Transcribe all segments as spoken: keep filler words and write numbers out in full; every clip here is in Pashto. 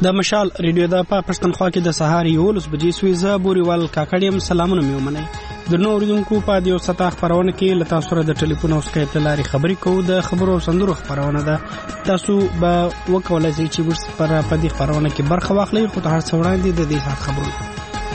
د مشال ریډیو د په پښتونخوا کې د سهار یولس بجې سوي زه بوريوال کاکړیم سلامونه مې ومنئ د نور اوریدونکو په دیو ستا خبرونه کې له تاسو سره د ټلیفون او سکایپ له لارې خبرې کوو د خبرو سندرو خبرونه ده تاسو به وکولای شئ چې ورس پر په دې خبرونه کې برخه واخلئ خو ته هر څه وړاندې د دې سات خبرونه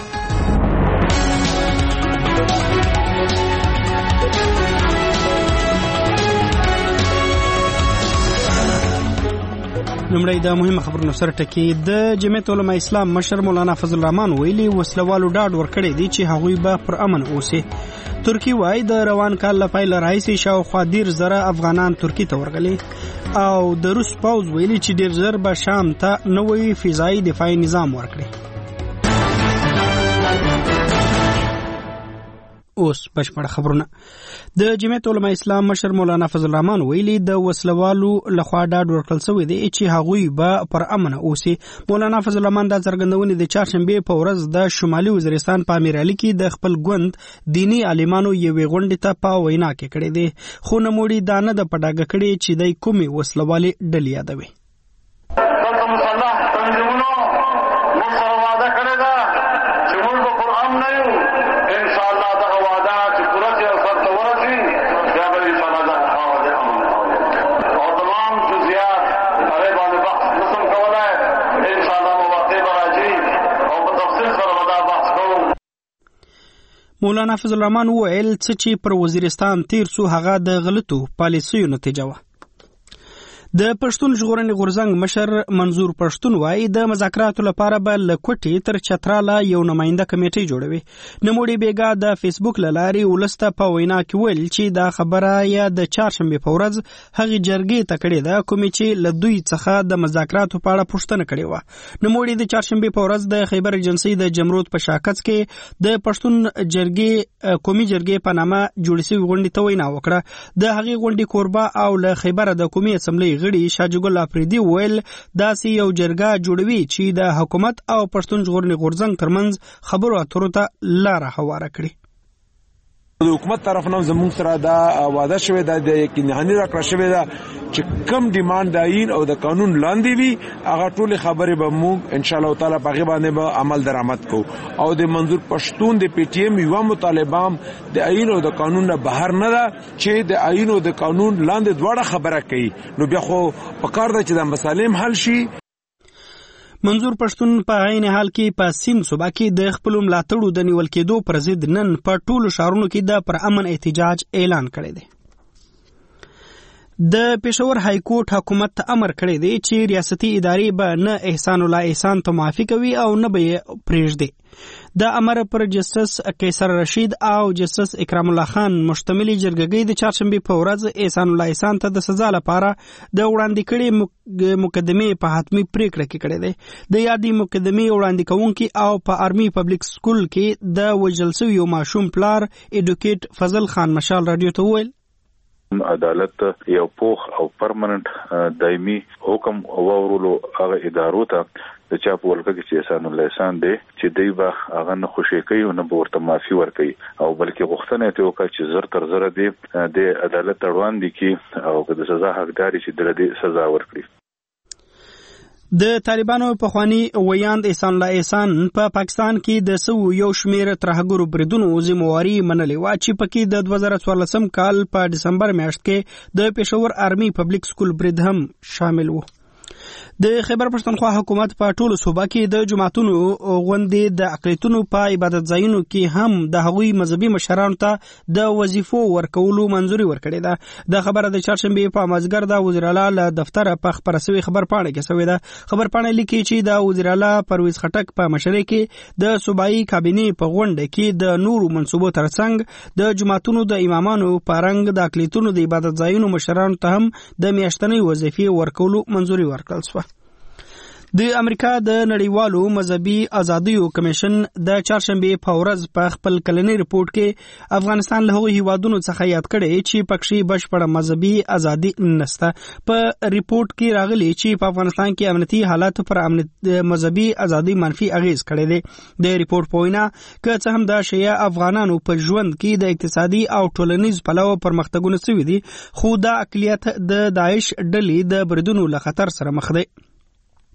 لومړی د مهمه خبرونو سره ټکی د جمعیت علماء اسلام مشر مولانا فضل الرحمن ویلي وسلوالو ډاډ ورکړی دی چې هغوی به پر امن اوسي. ترکی وای د روان کال له پیل راهیسې شاوخوا ډیر زره افغانان ترکی ته ورغلي او د روس پوځ ویلي چې ډیر زر به شام ته نوی فضایي دفاعي نظام ورکړي. اوس بشپړ خبرونه. د جمعیت علماء اسلام مشر مولانا فضل الرحمن ویلي د وسلوالو لخوا ډاډ ورکړل شوی دی چې هغوی به پر امن اوسي. مولانا فضل الرحمن دا څرګندونې د چهارشنبې په ورځ د شمالي وزیرستان په امیر علي کې د خپل ګوند دینی عالمانو یوې غونډې ته په وینا کې کړې دي خو نوموړي دا نه د پډاګه کړي چې د کومې وسلوالې ډلې یادوي. مولانا فضل الرحمن وویل څه چې پر وزیرستان تیر سو هغه د غلطو پالیسیو نتیجه وه. د پښتون ژغورنې غورځنګ مشر منظور پښتون وایي د مذاکراتو لپاره به له کوټې تر چتراله یو نماینده کمیټې جوړوي. نوموړي بیګا د فیسبوک له لارې ولس ته په وینا کې ویل چې دا خبره یا د چهارشنبې په ورځ هغې جرګې ته کړې ده کومې چې له دوی څخه د مذاکراتو په اړه پوښتنه کړې وه. نوموړي د چهارشنبې په ورځ د خیبر ایجنسۍ د جمرود په شاکڅ کې د پښتون جرګې قومي جرګې په نامه جوړې شوې غونډې ته وینا وکړه. د هغې غونډې کوربه او له خیبره د قومي اسمبلۍ غړي شاجګل افریدي ویل داسې یو جرګه جوړوي چې د حکومت او پښتون ژغورنې غورځنګ ترمنځ خبرو اترو ته لاره هواره کړي. د حکومت طرف نه زموږ سره دا وعده شوې ده د یقیني راکړه شوې ده چې کم ډیماند د آئین او د قانون لاندې وي هغه ټولې خبرې به موږ ان شاء الله تعالی په هغې باندې به عمل درآمد کوو او د منظور پښتون د پی ټي ایم یوه مطالبه هم د آئین او د قانون نه بهر نه ده چې د آئین او د قانون لاندې دواړه خبره کوي نو بیا خو پکار ده چې دا مسالې هم حل شي. منظور پښتون په عین حال کې په سیند صوبه کې د خپل ملاتړو د نیول کېدو پر ضد نن په ټولو ښارونو کې د پر امن احتجاج اعلان کړی دی. د پېښور های کورټ حکومت ته امر کړی دی چې ریاستي ادارې به نه احسان الله احسان ته معافي کوي او نه به یې پرېږدي. د امر پر جسټس قیصر رشید او جسټس اکرام الله خان مشتملي جرګې د چهارشنبې په ورځ احسان الله احسان ته د سزا لپاره د وړاندې کړي مقدمې په حتمي پریکړه کې کړی دی. د یادې مقدمې وړاندې کوونکي او په آرمي پبلک سکول کې د وژل شوي یو ماشوم پلار ایډوکیټ فضل خان مشال رادیو ته وویل عدالت یو پوخ او پرمننت دایمي حکم وورولو هغه ادارو ته د چا په ولکه کې چې احسان الله احسان دی چې دی به هغه نه خوشي کوي او نه به ورته معافي ورکوي او بلکې غوښتنه یې وکړه چې زر تر زره دی د عدالت اړوند دي کې او د سزا حقداري چې د دې سزا ورکړي. د طالبانو پخوانی ویاند احسان الله احسان په پا پاکستان کې د سو یو شمیر ترهګرو بریدونو ذمہواری منلې وا چې پکې د دوه زره څوارلسم کال په دسمبر میاشت کې د پېښور آرمي پبلک سکول برید هم شامل وو. د خیبر پښتونخوا حکومت په ټولو صوبه کې د جماعتونو غونډې د اقلیتونو په عبادت ځایونو کې هم د هغوی مذهبي مشرانو ته د وظیفو ورکولو منځوري ورکړې ده. د خبره د چهارشنبې په مازدیګر د وزیر اعلی له دفتره په خپره شوې خبرپاڼه کې شوې ده. خبرپاڼه لیکي چې د وزیر اعلی پرویز خټک په مشرۍ کې د صوبایي کابینې په غونډه کې د نورو منصوبو ترڅنګ د جماعتونو د امامانو په رنګ د اقلیتونو د عبادت ځایونو مشرانو ته هم د میاشتنۍ وظیفې ورکولو منځوري ورکړل شوه. د امریکا د نړیوالو مذهبي ازادیو کمیشن د چهارشنبې په ورځ په خپل کلنی رپورټ کې افغانستان له هغو هیوادونو څخه یاد کړی چې پکښې بشپړه مذهبي ازادي نشته. په رپورټ کې راغلي چې په افغانستان کې امنیتي حالات پر مذهبي ازادي منفي اغیز کړی دی. د رپورټ په وینا که څه هم د شیعه افغانانو په ژوند کې د اقتصادي او ټولنیز پلوه پرمختګونه شوي دي خو دا اقلیت د داعش ډلې د بریدونو له خطر سره مخ دی.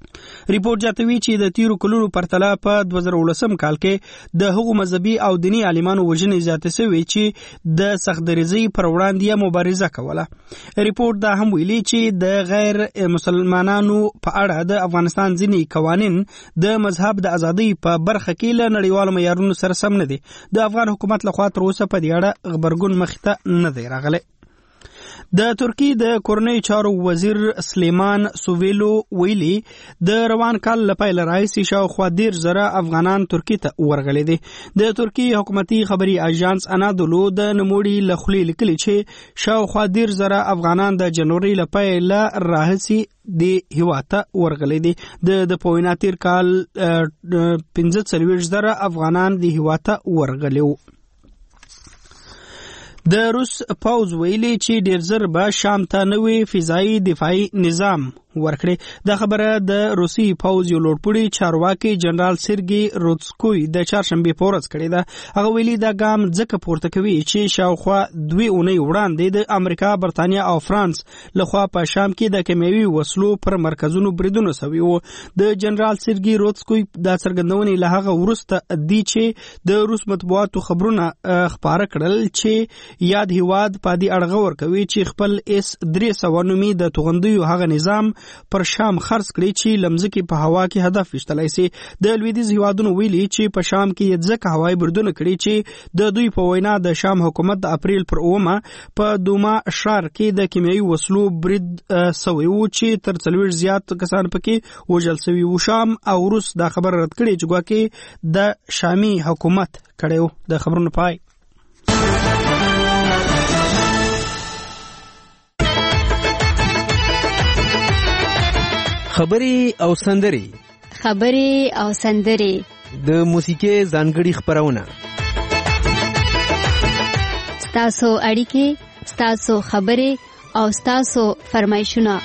ریپورت جاتوي چې د تیرو کلونو پرتله په دوه زره ولسم کال کې د هغو مذهبي او دینی عالمانو وژنې زیاتې شوې چې د سختدریزۍ پر وړاندې مبارزه کوله. ریپورت دا هم ویلي چې د غیر مسلمانانو په اړه د افغانستان ځینې قوانین د مذهب د ازادۍ په برخه کې له نړیوالو معیارونو سره سم نه دي. د افغان حکومت لخوا تر اوسه په دې اړه غبرګون مخې ته نه دی راغلی. د ترکی د کورنۍ چارو وزیر سلیمان سوویلو ویلي د روان کال لپاره راځي شاوخوا ډیر زره افغانان ترکی ته ورغلي دي. د ترکی حکومتي خبري اژانس انادولو د نموړي لخلي لیکلي چې شاوخوا ډیر زره افغانان د جنوري لپاره راځي د هیواته ورغلي دي. د پوینا تیر کال پنځه څلوېښت زره افغانان د هیواته ورغلي وو. د روس پوز ویلي چې ډیر زر به شام ته نوې فضایي دفاعي نظام ورکړي. دا خبره د روسي پوز یو لوړپوړي چارواکي جنرال سرګي روتسکوی د چهارشنبه په ورځ کړی ده. هغه ویلي دا ګام ځکه پورته کوي چې شاوخوا دوی اونۍ وړاندې د امریکا، برتانیا او فرانس لخوا په شام کې د کیمیاوي وسلو پر مرکزونو بریدونه شوي وو. د جنرال سرګي روتسکوی دا څرګندونې له هغه وروسته دي چې د روس مطبوعاتو خبرونه خپاره کړل چې یاد هیواد په دې اړه ورکوي چې خپل اس درې سوه نومي د توغندیو هغه نظام پر شام خرڅ کړي چې لمزکي په هوا کې هدف وشتلای سي. د لویدیز هیوادونو ویلي چې په شام کې ځکه هوایي بریدونه کړي چې د دوی په وینا د شام حکومت د اپریل پر اومه په دوما ښار کې د کیمیاوي وسلو برید سوی وو چې تر څلوېښت زیات کسان پکې وژل سوي وو. شام او روس دا خبر رد کړي چې ګواکې د شامي حکومت کړي وو. د خبرونو پای. خبري او سندري خبري او سندري د موسیقي ځانګړي خبرونه ستاسو اړیکې ستاسو خبري او ستاسو فرمایشونه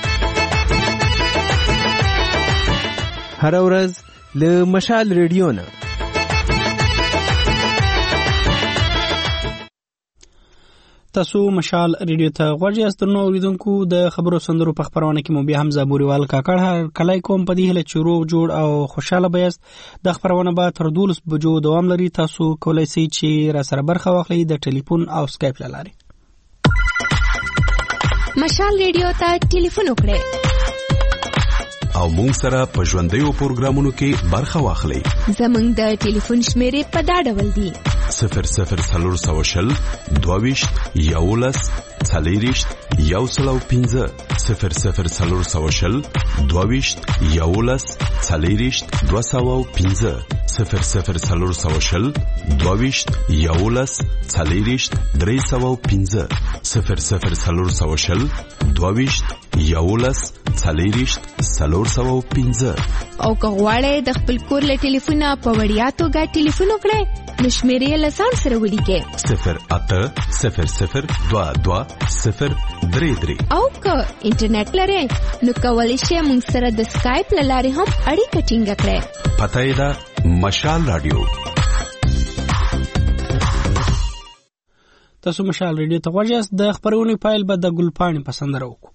هر ورځ له مشال ریډیو نه. تاسو مشال ریډیو ته غوږ یاست. نو اوریدونکو د خبرو سندرو په خبرونه کې مو بیا هم زابوريوال کاکړ هر کلای کوم په دې هله چورو جوړ او خوشاله بیاست. د خبرونه به تر دولس بجو دوام لري. تاسو کولای شئ چې را سره برخه واخلئ د ټلیفون او سکایپ لاري. مشال ریډیو ته ټلیفون وکړئ او مونږ سره په ژوندیو پروګرامونو کې برخه واخلئ. زمونږ د ټلیفون شمیرې په دا ډول دي: صفر صفر څلور سوه شل دوه ویشت یولس څلېرویشت یو سل او پنځه صفر صفر څلور سوه شل دوه ویشت یولس څلېرویشت دوه سوه او پنځه صفر صفر څلور سوه شل دوه ویشت یولس څلېرویشت درې سوه او پنځه صفر صفر څلور سوه شل دوه ویشت یولس څلېرویشت څلور سوه او پنځه. او که غواړئ د خپل کور له ټلیفونه په وړیا توګه ټلیفون وکړئ نو شمیرې له ځان سره ولیکئ: صفر اته صفر صفر دوه دوه صفر درې درې. او که انټرنیټ لرئ نو کولی شئ موږ سره د سکایپ له لارې هم اړیکه ټینګه کړئ. پته یې ده مشال رادیو. تاسو مشال ریډیو ته غوږ یاست. د خبرونې پایل به د ګلپاڼې په سندره وکړو.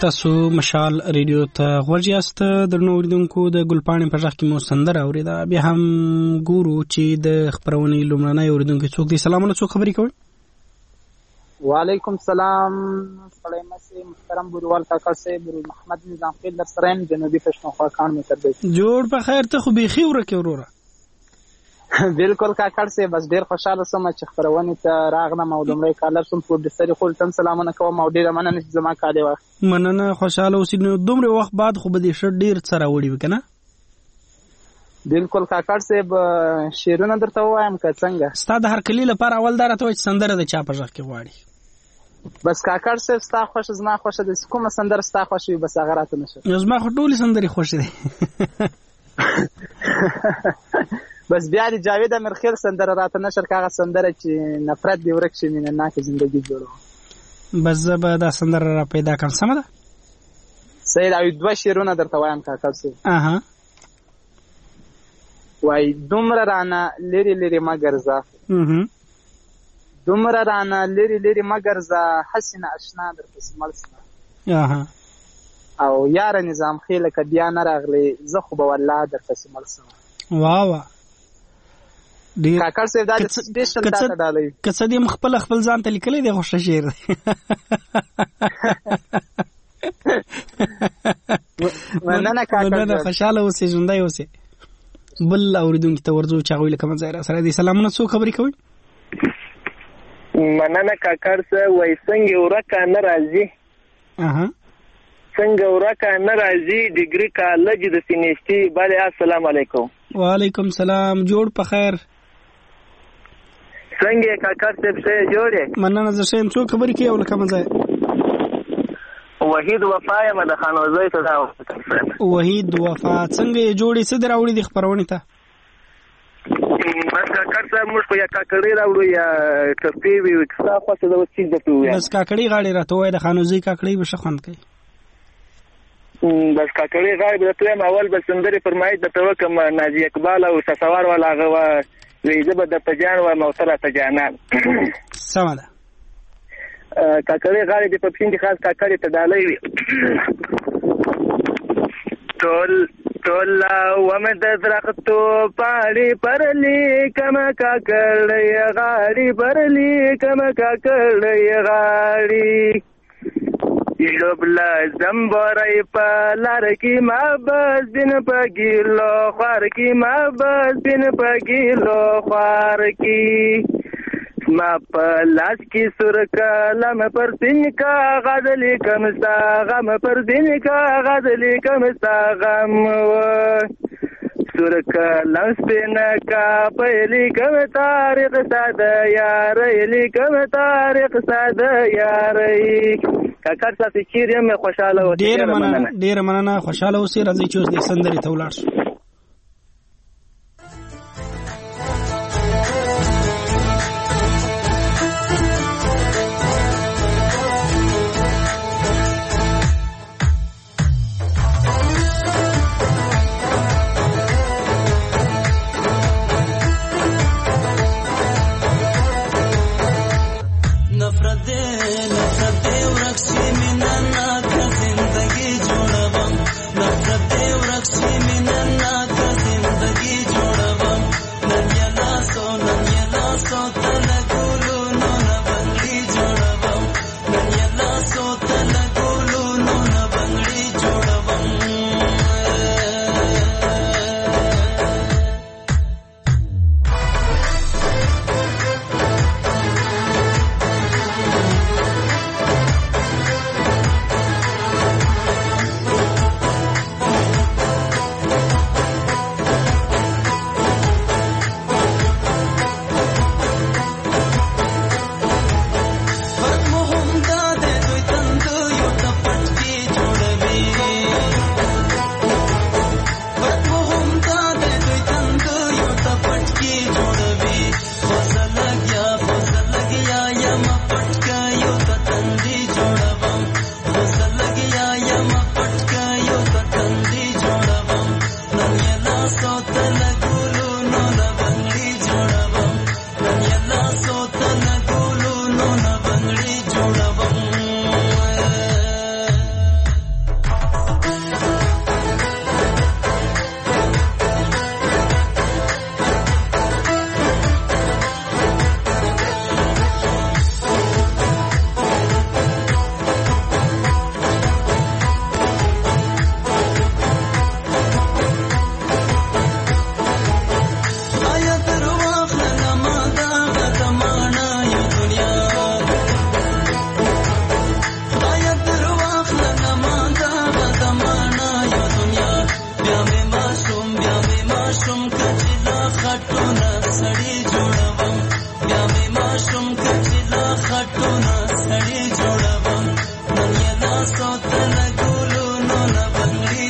تاسو مشال ریډیو ته غوږ یاست. درنو اوریدونکو د ګلپاڼې په غږ کې مو سندره اورېده. بیا هم ګورو چې د خپرونې لومړنی اوریدونکی څوک دی. سلامونه، څوک خبرې کوئ؟ وعلیکم سلام. سلام مسي محترم بوروال کاکا سے بروز محمد نظام خیل در سرین جنوبی پښتونخوا کان میں تر دې جوړ په خیر. ته خو بیخي ورکه وروره. بالکل کاکړ سه بس ډیر خوشاله سم چې خبرونه ته راغنم او لمړی کالر سم پروډوسر خپل تم سلامونه کوم او ډیر مننه چې زما کاله وخت مننه. خوشاله اوسې. نو دومره وخت بعد خو به دې شډ ډیر سره وړي وکنه. بالکل کاکړ سه شیرونه درته وایم که څنګه ستاسو هر کلی لپاره اول دار ته سندره د چا په ځخ کې غواړي. بس کاکړ سه ستا خوش زما خوش د کومه سندره ستا خوش وي بس هغه راته نشه. زما خو ټول سندري خوش دي. بس بیا د جاوید امرخیل سندره راته نشر کاغه سندره چې نفرت دی ورک شي مینه نه کې ژوندۍ جوړو. بس زبا دا سندره را پیدا کړم. سم ده. سید او دوه شیرونه درته وایم کاکړ سه. اها وای دومره رانه لری لری مگر ز اها دومره رانه لری لری مگر ز حسن اشنا در پسمل سنا. اها او یار نظام خیل ک بیا نه راغلی زه خو به والله در پسمل سنا. واه واه ډیر کاکړ سیف دا سپیشل ډاټا ډالای کڅ دې خپل خپل ځان ته لیکلې دی خوښ شعر. مننه کاکړ. خوشاله اوسې، ژوندۍ اوسې. بل اوریدونکو ته ورځو چې هغه لکه مزه را سره دي. سلامونه، څوک خبرې کوي؟ مننه کاکړ سه. وای څنګه ورکه نه راځي؟ اها څنګه ورکه نه راځي ډیګری کالج د سینېستي. بله السلام علیکم. وعلیکم سلام. جوړ په خیر. څنګه کاکړ صاحب څه جوړه؟ مننه. زه شیم. څوک خبرې کوي او لکه مزه؟ وحید وفا یم د خانوزۍ ته دا. وحید وفا څنګه جوړې څه دراوړي د خبرونه ته؟ بس کاکړ صاحب موږ خو یا کاکړي راوړو یا ټپې وي څه خو څه د وڅې د تو. بس کاکړي غاړي راته وای د خانوزۍ کاکړي به شخوند کوي. بس کاکړي غاړي به ته اول بس سندري فرمایي د توکم ناجی اقبال او سوار والا غوا وې زبر د پجان و موتره ته جانان. سم ده. کاکړي غاړي د پپین دي خاص کاکړي ته ډالۍ وي. ټول ټول ومد درختو پاړي پرلی کما کاکړي غاړي پرلی کما کاکړي غاړي یوبلا زمبرای په لار کې ما بس بن پګیلو خار کې ما بس بن پګیلو خار کې ما په لاس کې سر کلم پر سین کا غزل کم سا غم پر سین کا غزل کم سا غم سر کلم سپین کا پهلی کم تاریخ ساده یار الی کم تاریخ ساده یار. کاکړ تاسو چیرې مې خوشاله و. ډیر مننه ډیر مننه. خوشاله اوسې. راځي چې اوس د سندري ته ولاړ شو. نفرت دے ورک سی میننا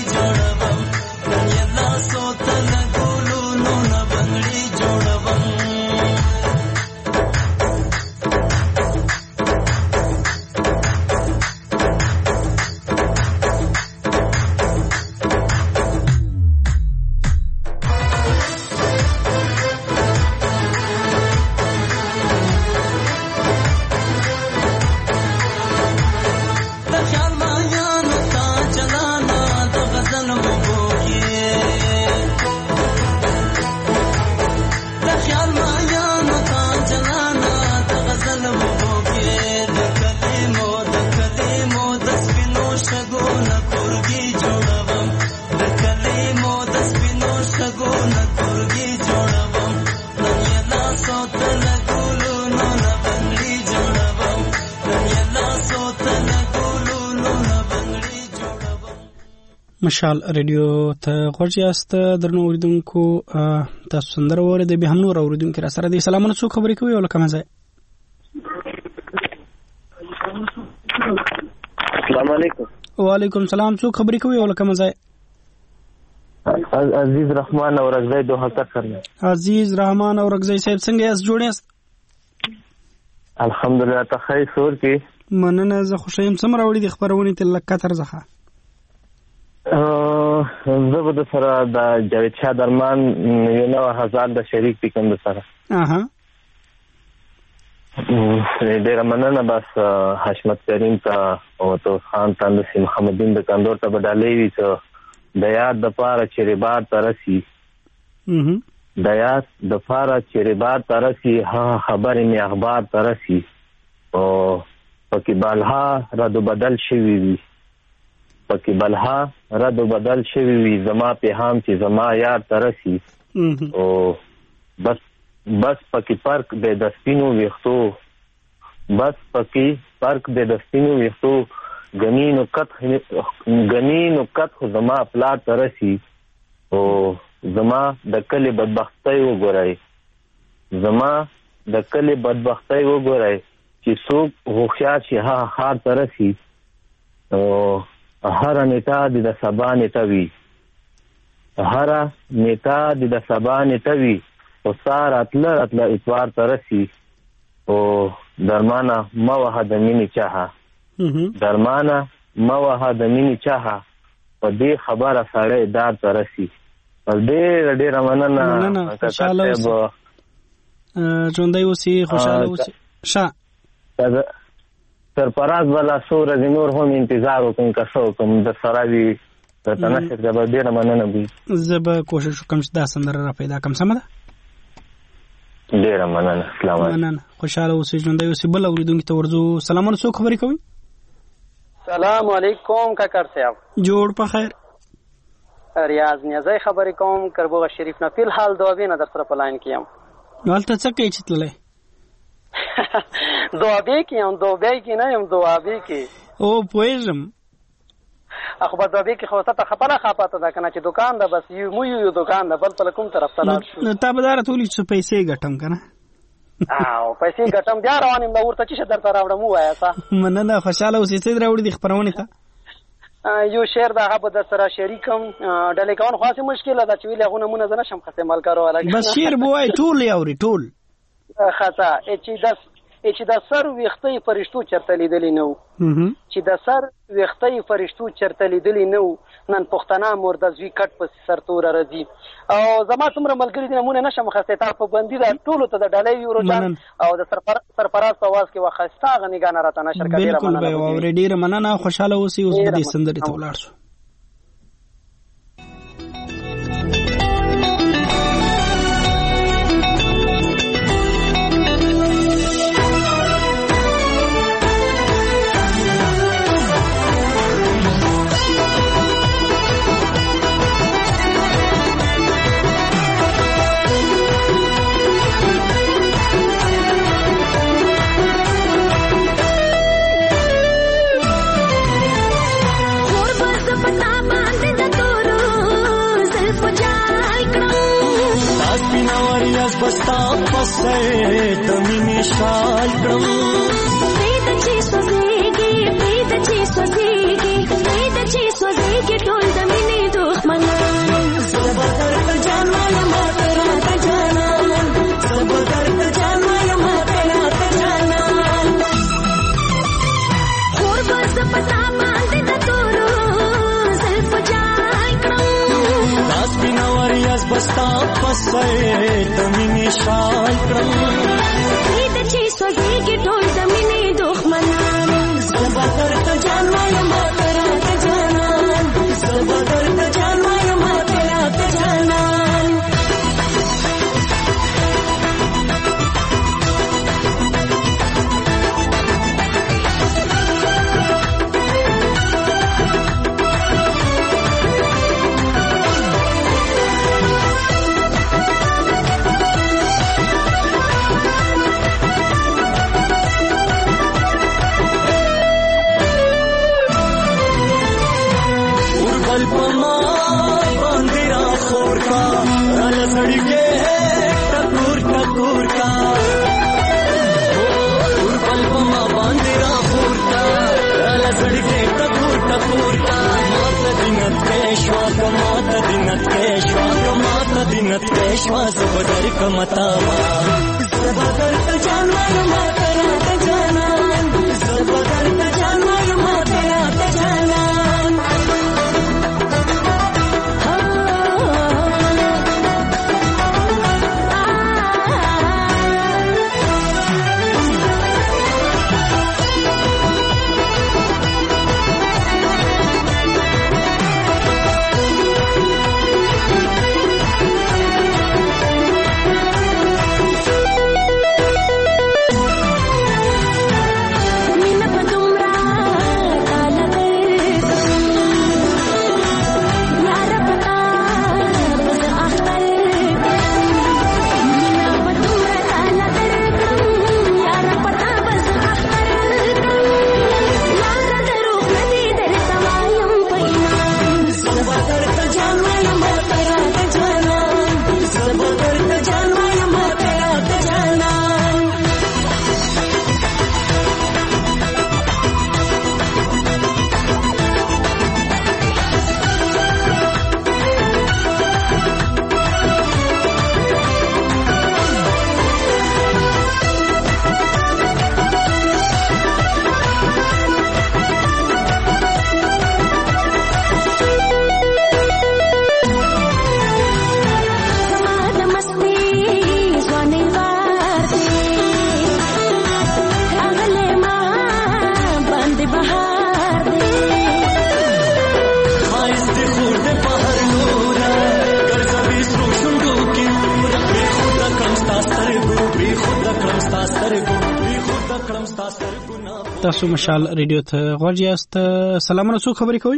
جوړوم دنیا لاسو ته لګولو نه بنگړي جوړوم مشال ریډیو ته غوږ یاست درنو اوریدونکو تاسو سندره واورئ به هم نور اوریدونکو را سره دي سلامونه څو خبرې کوي او کومه ځای السلام علیکم وعلیکم السلام څو خبرې کوي او کومه ځای عزیز رحمان اورغزی دوه هکر سره عزیز رحمان اورغزی صاحب څنګه یاست جوړ یاست الحمدلله ته خیر سور کې مننه زه خوشایم سم راوړي د خبرونه تل کتر زخه زه به د سره د جاوید شاه درمان یو نو هزار د شریک دي کوم سره اها ډیر مننه بس حشمت کریم ته او تو خان تندسی محمدین د کندور ته بدالې وی ته د یاد د پاره چریبار ترسي د یاد د پاره چریبار ترسي ها خبرې می اخبار ترسي او پکې بالها رد بدل شوی وي پکې بلها رد بدل شوی وي زما پیغام چې زما یاد ترسي او بس بس پکې فرق د دسپینو ویختو بس پکې فرق د دسپینو ویختو غنینو کټ غنینو کټ زما پلا ترسي او زما د کلی بدبختی وګورای زما د کلی بدبختی وګورای چې څوک هوښیار شي ها خار ترسي او هر نیتا د سبا نیتا وی هر نیتا د سبا نیتا وی او سار اتل اتل اتوار ترسي او درمانه موه د مینی چاها درمانه موه د مینی چاها په دې خبره سره دار ترسي ډېر ډېر مننه خوشاله اوسئ ژوندۍ اوسئ خوشاله اوسئ ښه سرپراز والا سور از نور هم انتظار وکم که څو کوم د سراوي د تنشر د ډېر مننه بي زه به کوشش وکم چې دا سندره را پیدا کم سم ده ډېر مننه السلام علیکم مننه خوشاله اوسئ ژوندۍ اوسئ بل اوریدونکو ته ورځو سلامونه څوک خبرې کوي سلام علیکم کاکر صاحب جوړ په خیر ریاض نیازی خبرې کوم کربوغه شریف نه فل حال دوابې نه در سره په لاین کې یم ولته څه کوي چې تللی دوابې کې یم دوابې کې نه یم دوابې کې او پوهېږم خو په دوابې کې خو ته خپله خاپاته ده که نه چې دوکان ده بس یو مو یو دوکان ده بل په کوم طرف ته لاړ شو نو تا به دا راته چې پیسې ګټم که نه او پیسې ګټم بیا روان یم ورته چې شه درته راوړم ووایه څه مننه خوشحاله اوسې څه راوړي دې خپرونې ته یو شعر د هغه به در سره شریکم ډلې کول خو هسې مشکله ده چې ویلې هغه نمونه زه نشم خسې ملګرو بس شعر به وایي ټول یې اوري ټول خطا چې د چې د سر ویختې فرشتو چرته لیدلی نه وو چې د سر ویختې فرشتو چرته لیدلی نه وو نن پښتانه مردزوي کټ په سر توره راځي او زما څومره ملګري دي نمونه نشم خسته تا په بندي ده ټولو ته د ډالۍ یورو جان او د سرپراز په واس کې وخسته غنیګان راته نشر کړي بالکل به او ډیر مننه خوشاله اوسئ اوس به دې سندري ته ولاړ شو بستا پسې د مینې شال کړم پرېږده چې سوځېږي پرېږده چې سوځېږي پرېږده چې سوځېږي ټول د مینې پسې د مینې شال کړم د چې سوځيږي ټول د مینې دښمنان زبا درته جان وایم راته جانان زبا درته جان وایم راته جانان दिनत केशवास बदर कमतावा सबदर त जानवर मातरा त जानन सबदर त जानवर मातरा त जानन تاسو مشال ریډیو ته غوړ یاست. سلامونه، څو خبرې کوي؟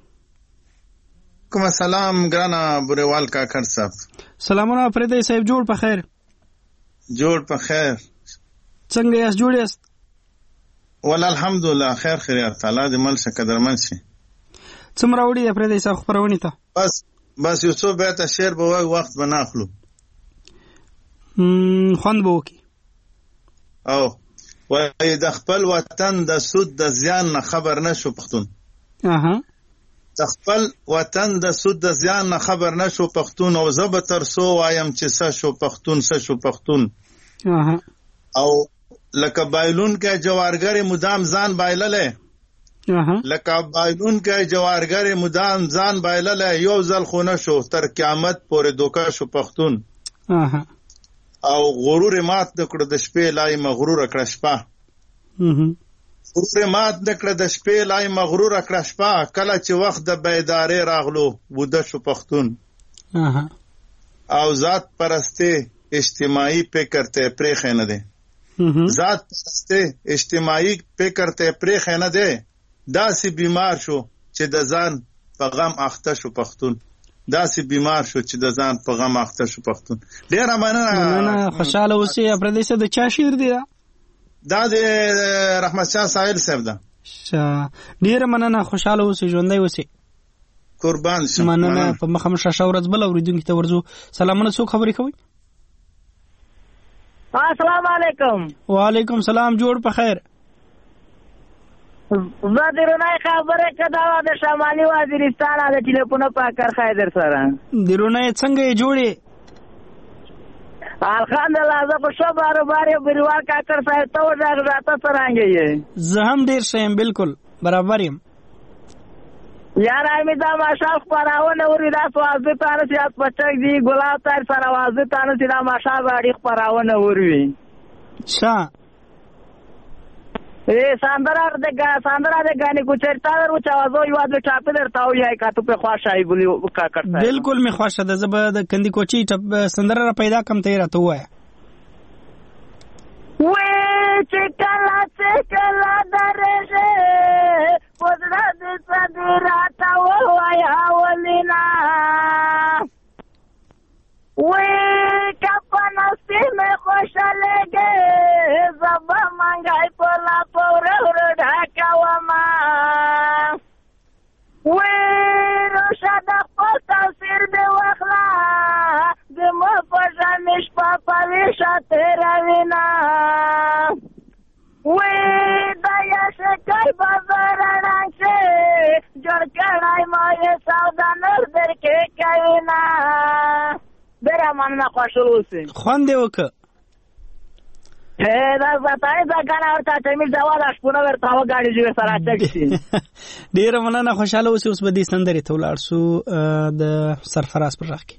کوم سلام ګرانا بوریوال کاکړ صاحب. سلامونه پردې صاحب، جوړ په خیر؟ جوړ په خیر. څنګه یاست؟ جوړ یاست؟ ول الحمدلله خیر خیر تعالی دې مل څه قدرمن شي. څومره وړي پردې صاحب خبرونه ته؟ بس بس یو څو به ته شعر به وخت بناخلو. م خوند به وکي. او وای د خپل وطن د سود د زیان نه خبر نشو پښتون. اها د خپل وطن د سود د زیان نه خبر نشو پښتون، او زه به تر سو وایم چې څه شو پښتون څه شو پښتون. اها او لکه بایلون کې جوارګر مدام ځان بایلله. اها لکه بایلون کې جوارګر مدام ځان بایلله، یو ځل خو نشو تر قیامت پورې دوکا شو پښتون. اها او غرور مات نکړه د شپې لای مغرور کړه شپه. اها غرور مات نکړه د شپې لای مغرور کړه شپه، کله چې وخت د بیدارې راغلو بوده شو پښتون. اها او ذات پرسته اجتماعي فکر ته پرېخ نه ده. ذات پرسته اجتماعي فکر ته پرېخ نه ده. داسې بیمار شو چې د ځان په غم اخته شو پښتون. داسې بیمار شو چې د ځان په غم اخته شو پښتون. ډېر مننه. نه خوشاله اوسئ. پردیسه د چا شعر دی؟ دا د رحمت شاه ساحل صاحب ده. ډېر مننه، خوشاله اوسئ، ژوندۍ اوسئ. قربان شم. مننه. په مخه مشه شاورز بل اوریدونکو ته ورځو. سلامونه، څوک خبرې کوي؟ السلام علیکم. وعلیکم سلام، جوړ په خیر. زه د رونای خبره کدا د شمالي وزیرستان د ټلیفون په کار خیدر سره. د رونای څنګه یې جوړې؟ الحمدلله زه په شو بارو بارو بریوال کاکر صاحب ته وځه راته څنګه یې؟ زه هم ډیر ښه یم، بالکل برابر یم. یاره می دا ماشا خپراونه وری دا سوازه تانه چې اس پچک دی ګلاب تر سره وازه تانه چې دا ماشا باندې خپراونه وری شا ए ساندرا د ګا ساندرا د غانې کو چرتا ورو چوازو یو د ټاپ درتاو یا کا ته په خواشای بلی کا کرتا بالکل می خوښه ده زب د کندی کوچی ټپ سندره پیدا کم ته راته وای وې چې کلا چې کلا درشه پودرا د صدرا تا وایا ولینا وې کپنا سیمه خوشالګه زبا منګای پلا پور ور ډاکاو ما وې روشا د پتا سر به وخلا د مو پښه مش پاپا ویشا تیراوینا وې دایا شکای بازار راځي جوړ کړای ما یې سودا نور درکې کینا درا مننه خوشاله اوسئ خوان دی وک اے دا زاتای دا غانا ورته تمیل دا والا شپونه ورته و غاډي جوړ سره چکسي ډیر مننه خوشاله اوسئ. اوس به دې سندرې ته ولاړ سو د سرفراز پر راخ کې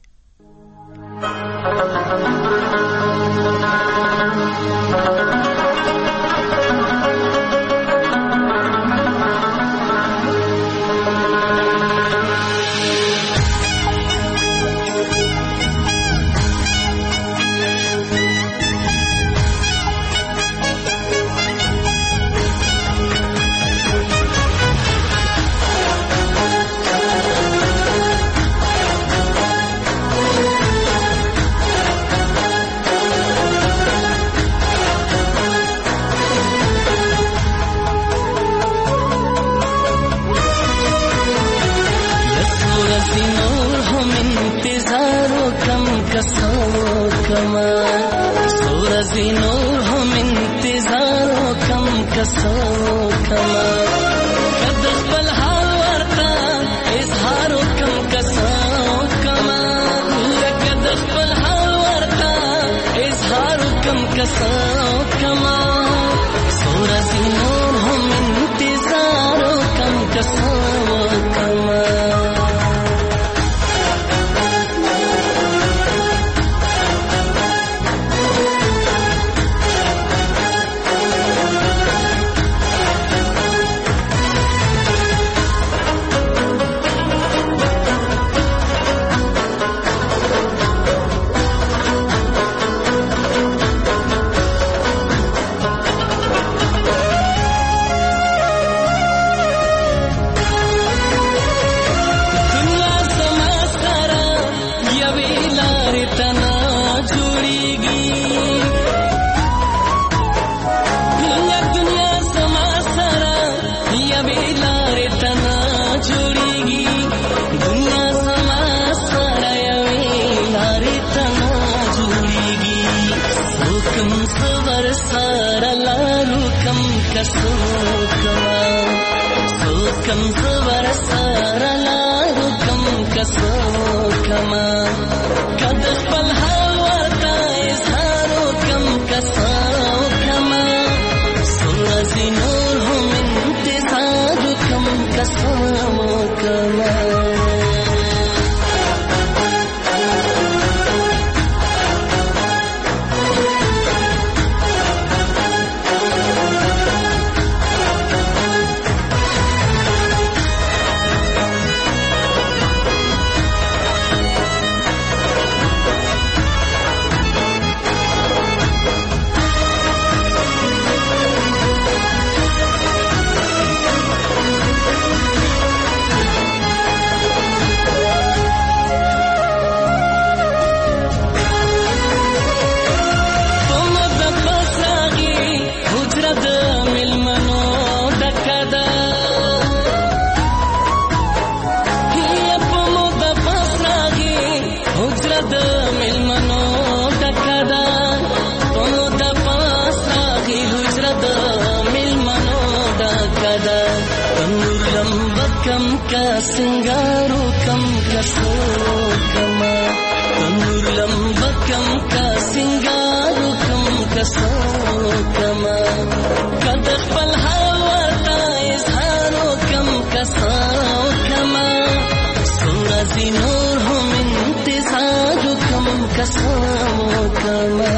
قسم کما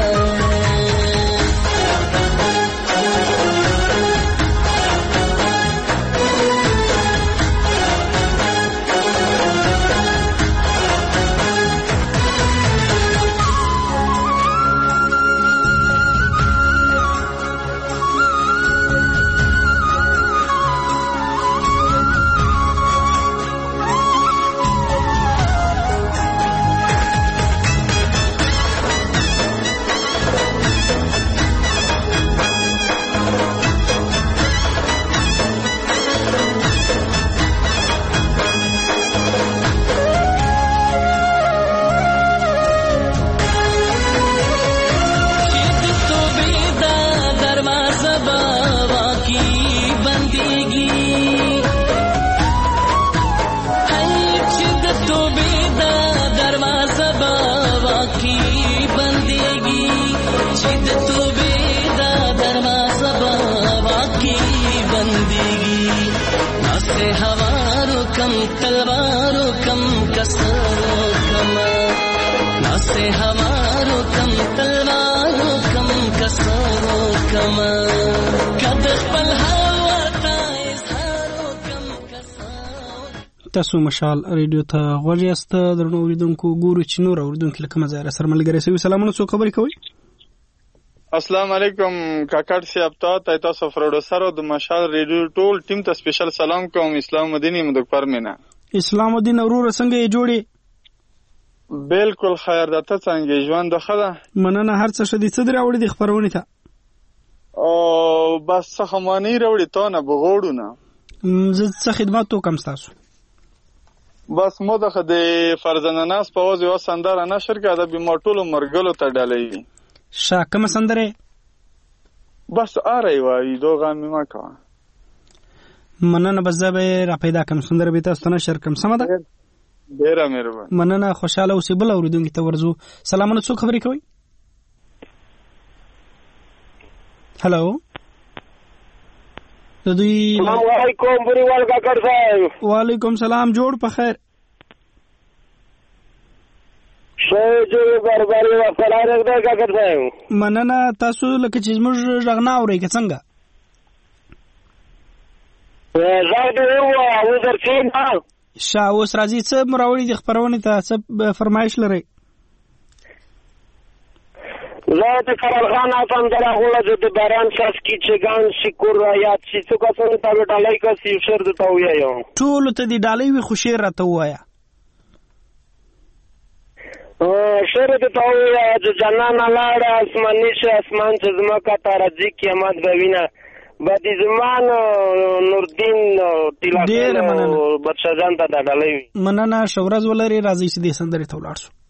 تاسو مشال ریډیو ته غوږ یاست درنو اوریدونکو ګورو چې نور اوریدونکو لکه مزاره سره ملګری سوي سلامونه څو خبرې کوي السلام علیکم کاکړ صاحب ته تاسو پروډوسر او د مشال ریډیو ټول ټیم ته سپیشل سلام کوم اسلام مدینی مدکپر مینا اسلام الدین اورور څنګه یې جوړي بالکل خیر ده ته څنګه ژوند خدا مننه هر څه شدي څه دراوړي د خبرونه ته او بس څه مانی راوړي ته نه بغوړو نه زه څه خدمت وکم تاسو بس مو د خدای فرزاناناس په وځي او سندره نشر کړه د بیمټولو مرګلو ته ډالې شاکه سندره بس اره وای دوغه مې ما کا مننه بزبه را پیدا کوم سندره به تاسو نه شر کوم سم ده ډیره مهرباني مننه خوشاله اوسې بل اوریدونکو ته ورزو سلامونه څو خبرې کوي هالو السلام علیکم بریوال کاکړ صاحب وعلیکم سلام جوړ په خیر شې جو بربري وسلام راځه کاکړ صاحب مننه تاسو لکه چې موږ ژغنا اوري که څنګه زه دې ورو او درڅین شاه اوس راځي څه مراوړي د خبرونه ته څه فرمایش لري زه د کرال خان اتم دراغله د باران ساس کی چګان شکر یاد شي څو کسان ته ډالای کا سی شر د تو یو ټول ته دی ډالای وی خوشی راته وایا ا شر د تو یا د جنان لاړ اسماني شه اسمان چې زما کا ترځي قیامت بوینه بدی زمان نوردین ټیلا بچجان ته ډالای مننه شورز ولري راځي چې د سندري ته ولاړ شو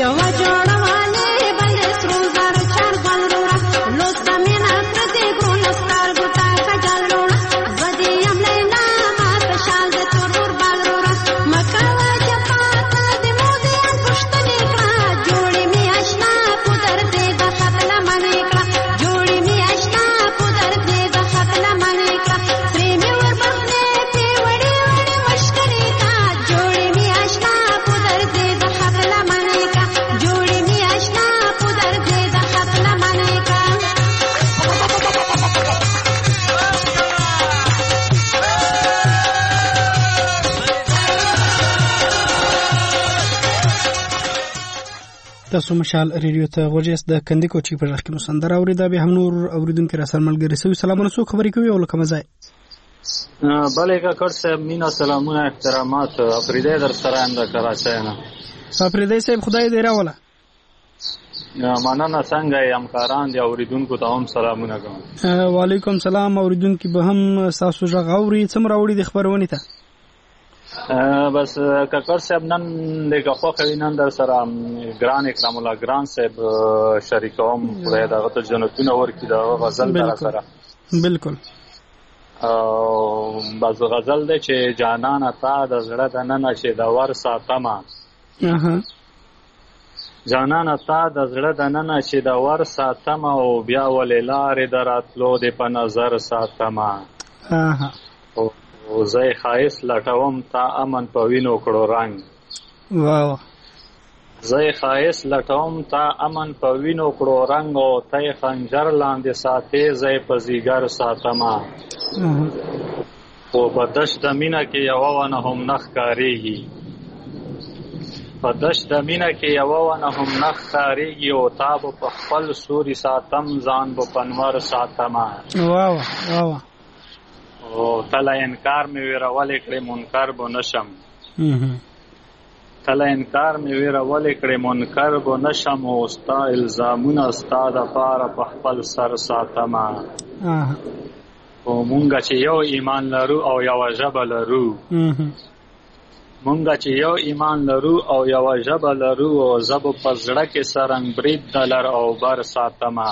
تاسو مشال ریډیو ته غوږیاست د کندې کوچي په ځخ کې نو سندره اوریدا به هم نور اوریدونکو را سره ملګری سوي سلامونه سو خبرې کوي او لکه مزای بله کا کړ صاحب مینا سلامونه احترامات افریدی در سره اند کراچۍ نه افریدی صاحب خدای دې راوله مننه څنګه همکاران دي اوریدونکو ته هم سلامونه کوم وعلیکم سلام اوریدونکو به هم تاسو ژغ اوري څومره اوړي د خبرونه ته بس کاکړ صاحب نن دغه خو خوینان در سره ګران اکرام الله ګران صاحب شریکوم خدای دغه ته جنتونه ورکړي دا غزل در سره بالکل او بس غزل د چې جانان تا د زړه د نن چې د ور ساتما اها جانان تا د زړه د نن چې د ور ساتما او بیا ولې لارې دراتلو د په نظر ساتما اها او زای خایس لټوم تا امن په وینو کړو رنگ واو زای خایس لټوم تا امن په وینو کړو رنگ او تای خنجر لاندې ساتي زای په زیګر ساتما او په دشت مینا کې یو ونه هم نخ کاریږي په دشت مینا کې یو ونه هم نخ کاریږي او تاب په خپل سوري ساتم ځان په پنور ساتما واو واو او تله انکار می ویرولې کړې منکر به نشم تله انکار می ویرولې کړې منکر به نشم او ستا الزامونه ستا د پاره په خپل سر ساتما او مونږ چې یو ایمان لرو او یو ژبه لرو مونږ چې یو ایمان لرو او یو ژبه لرو او زب په زړه کې سرنګ برید دلر او بر ساتما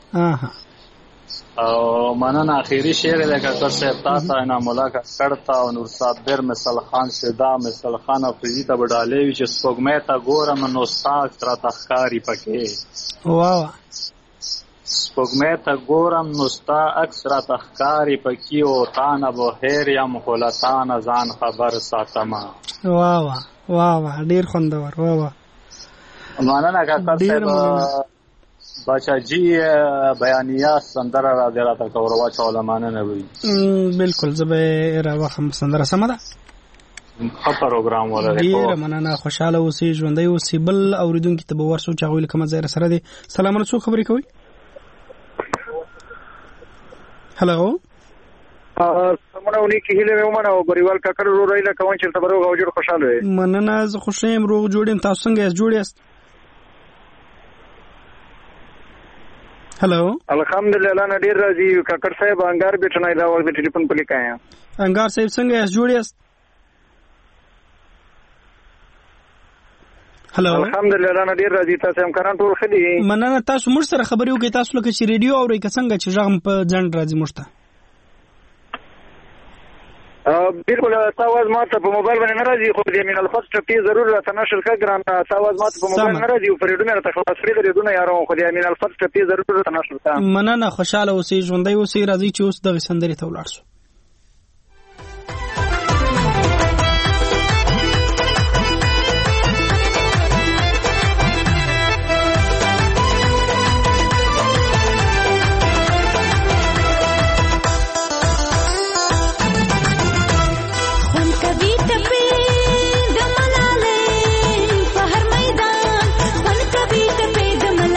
او مننه اخیری شعر لکه کر صاحب تاسو نه ملاقات کړتا او نور صابر مثل خان شدا مثل خان افریدی ته وډالې چې سپوږمۍ ته ګورم نو ساک تر تخکاری پکې واو سپوږمۍ ته ګورم نو ستا اکثر تخکاری پکې او تانه به هیر یم خلتان ځان خبر ساتما واو واو ډیر خوندور واو مننه کاکا صاحب بچا جی بیانیه سندره را دیره تا کور واچو علمانه نوی بالکل زبه را وخم سندره سمده خو پروګرام ولري ډیر مننه خوشاله اوسې ژوندۍ اوسې بل اوریدونکو ته به ورسو چا ویل کوم ځای سره دي سلام علیکم خبرې کوي هلو سمونه ونی کې هله ومنه او بریوال کاکړ رو رایله کوم چې تبرو غوجر خوشاله مننه زه خوشیم روغ جوړیم تاسو څنګه یې جوړیاست هلو الحمدلله نډیر راځي کاکړ صاحب انګار بیٹنه دا وخت ټلیفون په لیکایا انګار صاحب څنګه یې جوړیاست هلو الحمدلله نډیر راځي تاسو هم کاران ټول خدي مننه تاسو موږ سره خبرې وکړئ تاسو لکه چې ریډیو اورئ که څنګه چې ژغم په ځند راځي موږ ته بالکل تاواز ماته په موبایل باندې نه راځي خو دې من الفاظ ټپي ضرور راته نشر کا ګران تاواز ماته په موبایل نه راځي او فریډونه راته خلاص فری درېدونه یارو خو دې من الفاظ ټپي ضرور راته نشر کا مننه خوشاله اوسې ژوندۍ اوسې راځي چې اوس دغه سندري ته ولاړ شو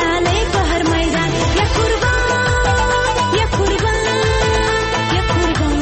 या कुर्बान या कुर्बान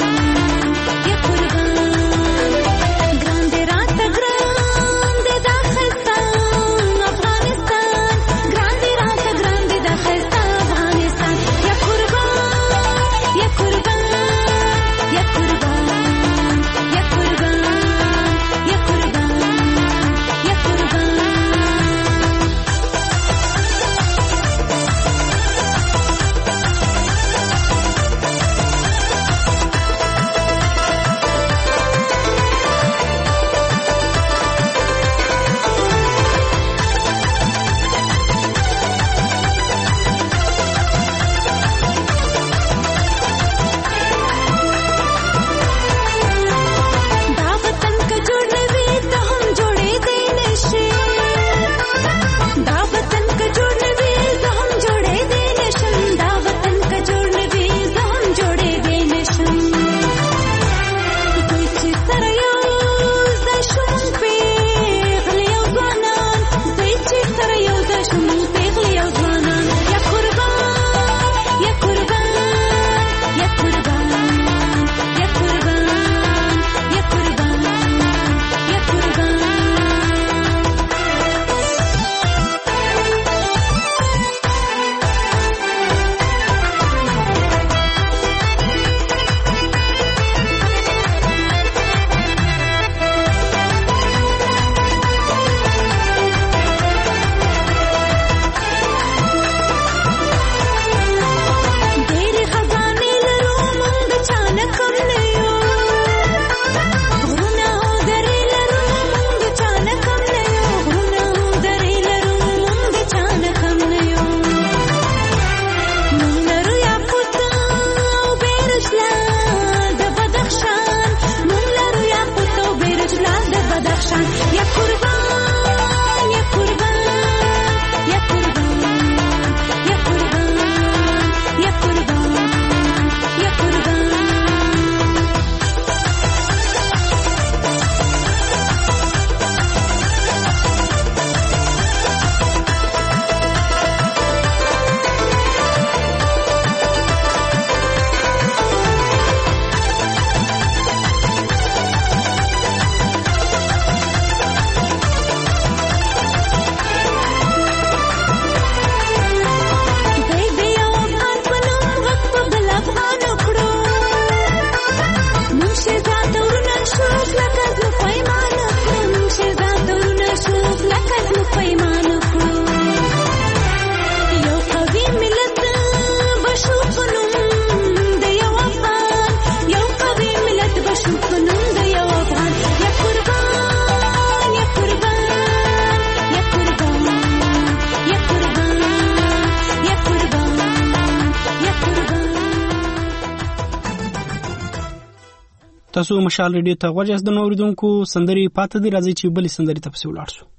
تاسو مشال ریډیو ته غوږ یاست د اوریدونکو سندري پاتې دي راځي چې بلې سندري ته پسې ولاړ شو.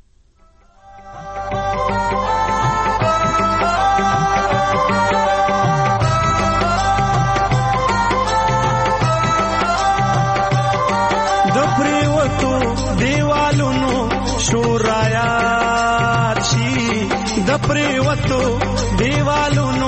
د پریوتو دیوالونو شورایات شي د پریوتو دیوالونو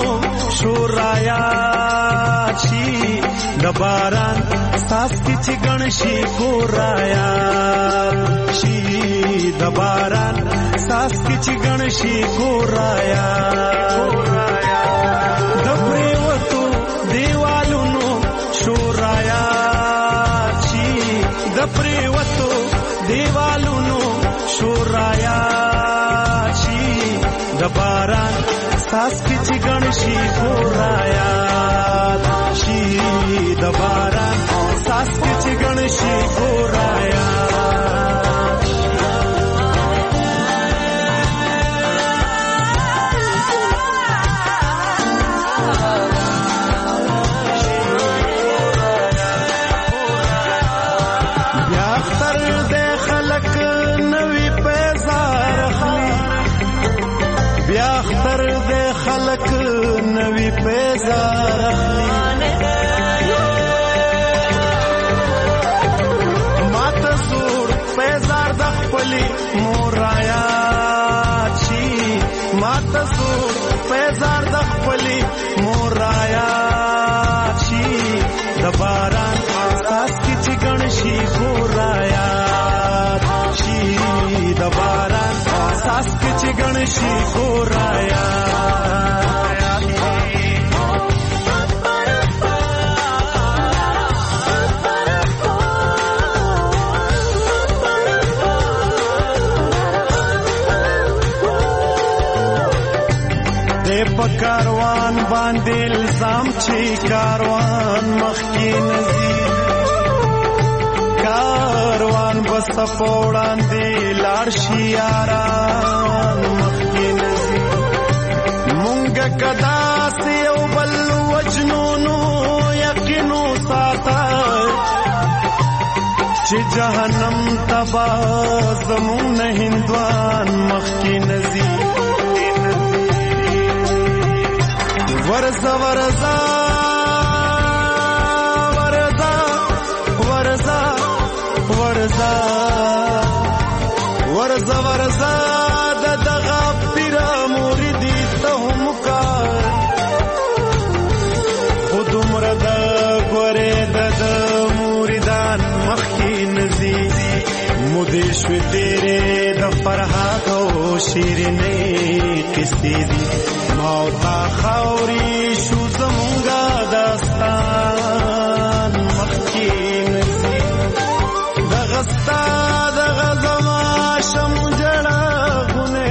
شورایات شي د باران ساس کی چې گنشي کورایات شي د باران ساس کی چې گنشي کورایات د پریوتو دیوالونو شورایات شي د پریوتو دیوالونو شورایات شي د باران ساس کی چې گنشي کورایات شي د باران ساس کی چې گنشي کورایات بیا اختر دې خلک نوی پیزار اخلي بیا اختر دې خلک نوی پیزار اخلي ماته سور پیزار د خپلې مورایات شي ماته سور پیزار د خپلې مورایات شي د باران ساس کی چې گنشي کورایات شي د باران ساس کی چې گنشي کورایات کاروان باندې الزام چې کاروان مخکې نزي کاروان بس پوړان دی لار شي یاران مخکې نزي مونږ کدا سي او بل وجنونو یقینو ساته چې جهنم تبا زمون هندوان مخکې نزي ورزا ورزا ورزا ورزا ورزا ورزا ورزا د دغه پیر مریدی ته هم کار خود مرد ګوره د مریدان مخکې نزي مودې شو تیرې د فرحات او شیرینې کیسې دي موتا خاوري شو زمونږه داستان مخکې نزي دغه ستا دغه زما شم جړغونه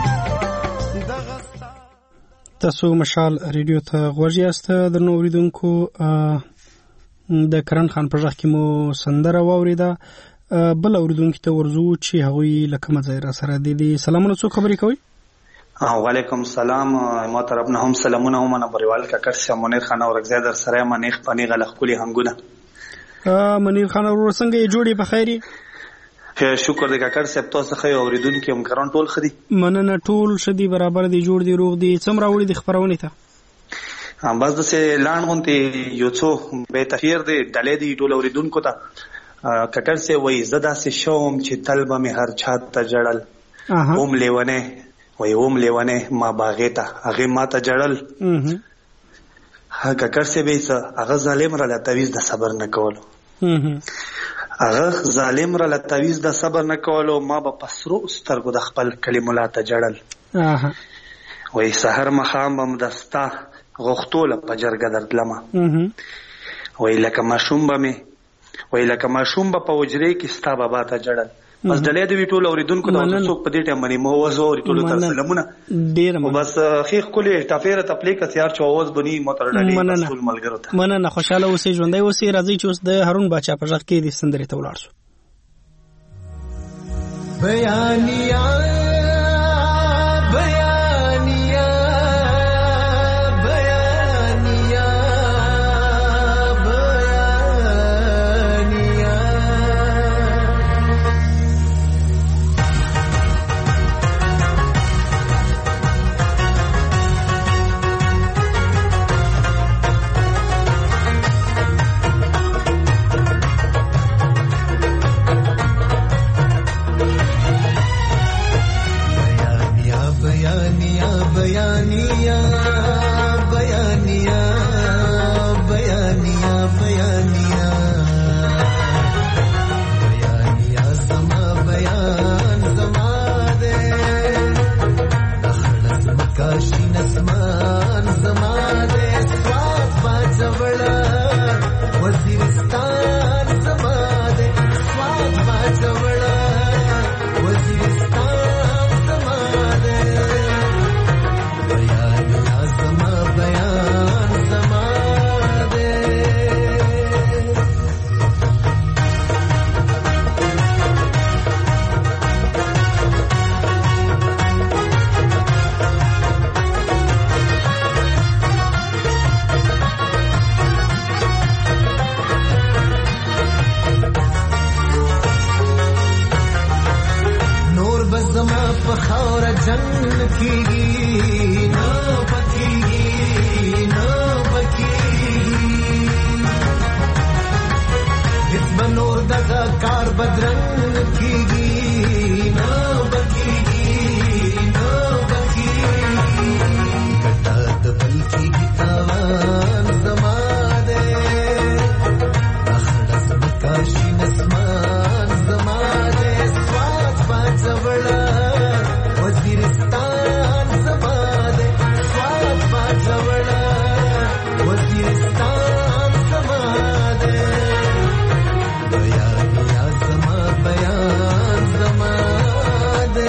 تاسو مشال ریډیو ته غوږ یاست درنو اوریدونکو د کرن خان په ځخ کې مو سندره واوریده بل اوریدونکو ته ورزو چې هغوی لکه مزایره سره دي سلامونه څو خبرې کوي وعلیکم السلام ما طرف نه هم سلامونه هم نه بریوال کاکر سي منیر خان او رغزه در سره منیخ پنی غلخ کلی هنګونه منیر خان ور څنګه جوړي په خیري شکر دې کاکر سي تاسو خو اوریدونکو هم کران ټول خدي مننه ټول شدي برابر دي جوړ دي روغ دي څومره وړي د خبرونه ته هم بس د سه لان غونته یو څو به تفیر دي ډلې دي ټول اوریدونکو ته کاکر سي وای زدا سه شوم چې طلبه می هر چات ته جړل اوم لیونه وای اوم لیونه ما باغیتا هغه ما ته جړل هغه کاکر سي به هغه ظالم را لتاویز د صبر نه کولو هغه ظالم را لتاویز د صبر نه کولو ما به پسرو سترګو د خپل کلمه ته جړل وای سحر مخام بم دستا غختوله په جرګه درتلمه وای لکه ماشوم به می وای لکه ماشوم به په وجرې کې ستا بابا ته جړل بس دلې د ویټول اوریدونکو د څوک په دې ټیم باندې مو وځو اوریدل ته سلامونه ډیر مو بس خیخ کولې ټافیره تپلیک تیار چو اوس بنی موتر ډالې ټول ملګرو ته مننه خوشاله اوسې ژوندۍ اوسې راځي چې اوس د هارون باچا په ځخ کې د سندرې ته ولاړ شو بیانیا بیانیا بیانیا بیانیا बयानिया बयानिया बयानिया बयानिया बयानिया समा बयान समा दे दखलस मकाशी नस्मान समा दे स्वाद बाजवड़ा वजीरिस्तान समा दे स्वाद बाजवड़ा वजीरिस्तान समा दे बयानिया समा बयान समा दे नूर बज़मा फखौर जंग कीगी ना बकीगी ना बकीगी इस बनूर दगा कार बदरंग कीगी ना बकीगी ना बकीगी कटात बल्कि गितावान जमा दे अखड़स मकाशी नस्मान जमा दे स्वाद बाजवड़ा वजीरिस्तान जमा दे स्वाद बाजवड़ा वजीरिस्तान जमा दे बयानिया समा बयान जमा दे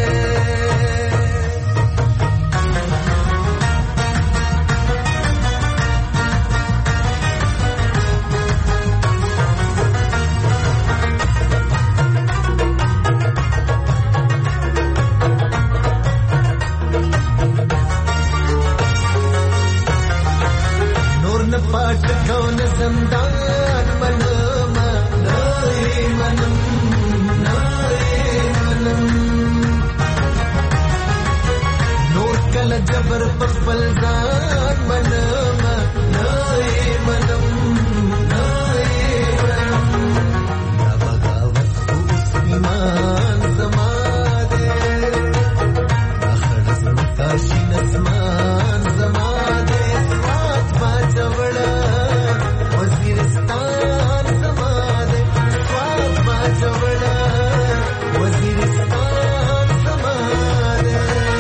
नूर न पाट कौन ज़ंदान मनमा नाए मनम नाए मनम नूर कल जबर पपल जान मनमा नाए मनम नाए मनम ना बगावत को ईमान जमा दे अखड़स मकाशी नस्मान जमा दे स्वाद बाजवड़ा वजीरिस्तान जमा दे स्वाद बाजवड़ा वजीरिस्तान जमा दे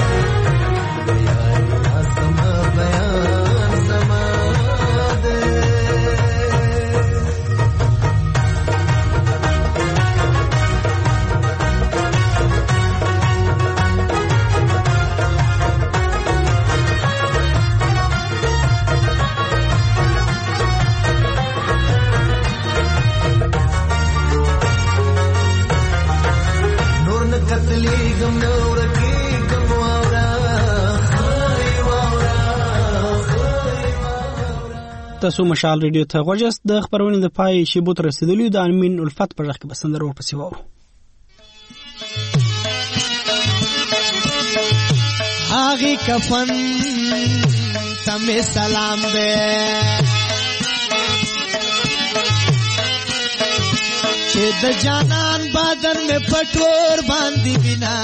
बयानिया समा बयान जमा दे नूर न कतली गम नूर की गम वावरा खाई वावरा खाई वावरा تاسو مشال ریډیو ته غوښست د خبرونې د پای شیبو تر رسیدلو د امین الفت پر ځخ بسندر ور پسې وو आगी कफन तमे सलाम दे چې د جانان بدن में पटोर बांधी बिना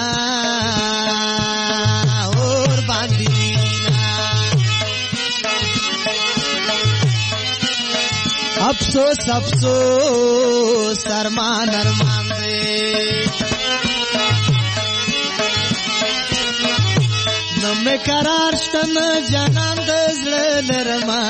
और बांधी बिना अफसोस अफसोस अरमान अरमान दे नमे करार शतन جانان د زړه لرما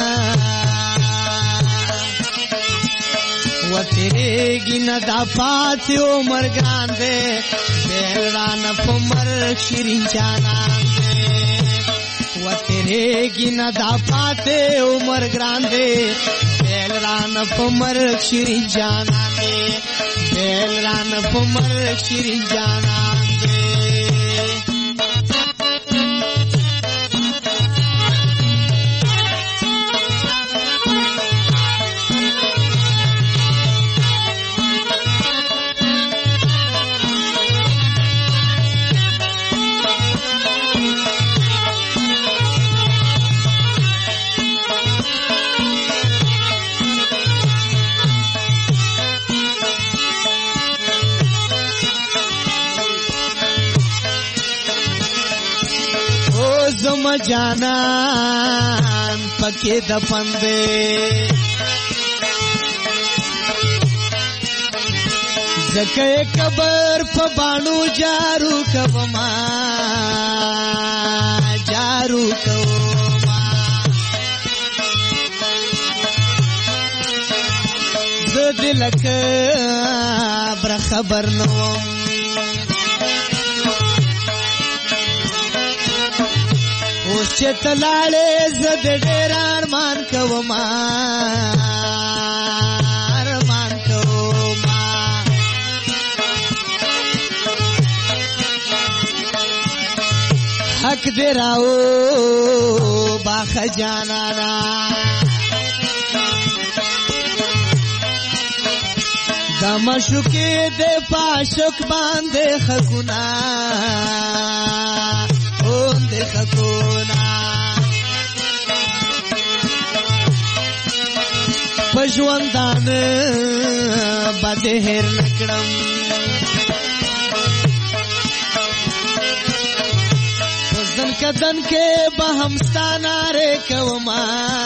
و تیرېږي نه دا پاتې عمر ګران دی بیل رانه په مرګ شیرین جانان دی و تیرېږي نه دا پاتې عمر ګران دی بیل رانه په مرګ شیرین جانان دی بیل رانه په مرګ شیرین جانان دی جانان پکې د پندې زکه قبر په باڼو جارو کوما جارو کوما زه دې لکه بر خبر نوم اوس چې تلاړې زه د ډېر ارمان کوما ارمان کوما حق دې راو باخ جانانا دا مشوکې دې پاشک باندې خکونا اون دې خکونا پښوندان باندې هر نکړم پسدن کدن کې به همستا ناره کوما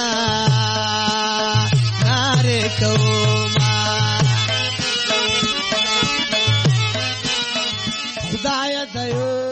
ناره کوما خدای دایو